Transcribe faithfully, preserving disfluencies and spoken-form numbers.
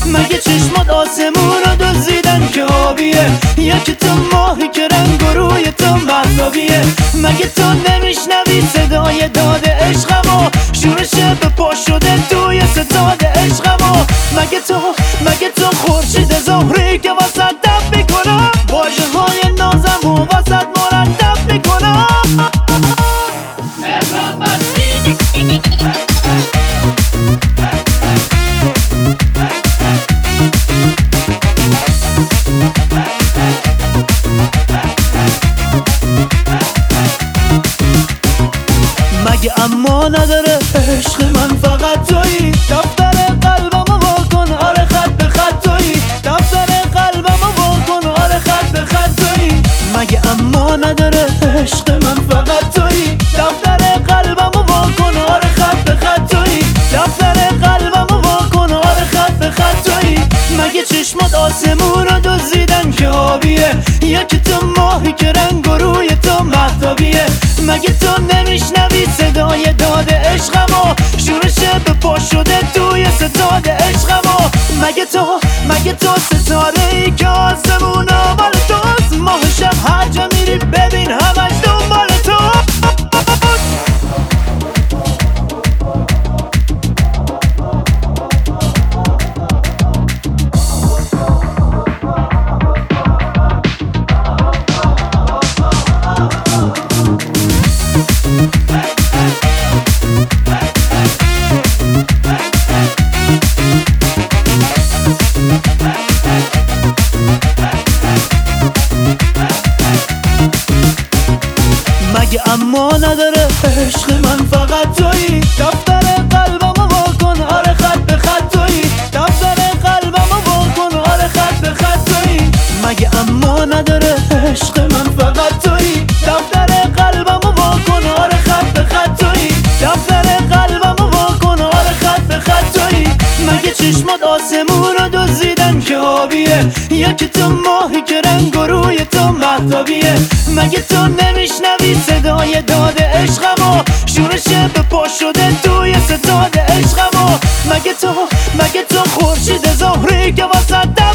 مگه چشمات آسمون رو دزدیدن که آبیه؟ یکی تو ماهی که رنگ و روی تو مهتابیه. مگه تو نمیشنوی صدای داد عشقمو؟ شورش به پا شده توی ستاد عشقمو. مگه تو مگه تو خورشید ظهری که واسه دب میکنم؟ واژه های نازم و واسه مرتب میکنم. مگه اما نداره عشق من فقط تویی؟ دفتر قلبمو واکن آره خط به خط تویی. دفتر قلبمو واکن آره خط به خط تویی. مگه اما نداره عشق من فقط تویی؟ دفتر قلبمو واکن آره خط به خط تویی. دفتر قلبمو واکن آره خط به خط تویی. مگه چشمات آسمون رو دزدیدن که آبیه؟ یکی تو ماهی که رنگ و روی تو مهتابیه. مگه تو نمیشنوی صدای داد عشقمو؟ شورش به پا شده توی ستاد عشقمو. مگه تو مگه تو ستاره ای که آسمون آمال توست؟ ماه شب هر جا میری ببین همش دنبال تو. مگه اما نداره عشق من فقط تویی؟ دفتر قلبمو واکن آره خط به خط تویی. دفتر قلبمو واکن آره خط به خط تویی. مگه اما نداره عشق من فقط تویی؟ دفتر قلبمو واکن آره خط به خط تویی. دفتر قلبمو واکن آره خط به خط تویی. مگه چشمات آسمون رو دزدیدن که آبیه؟ یکی تو ماهی که رنگ و روی تو مهتابیه. مگه تو نمیشنوی صدای داد عشقمو؟ شورش به پا شده توی ستاد عشقمو. مگه تو مگه تو خورشید ظهری که واسه دب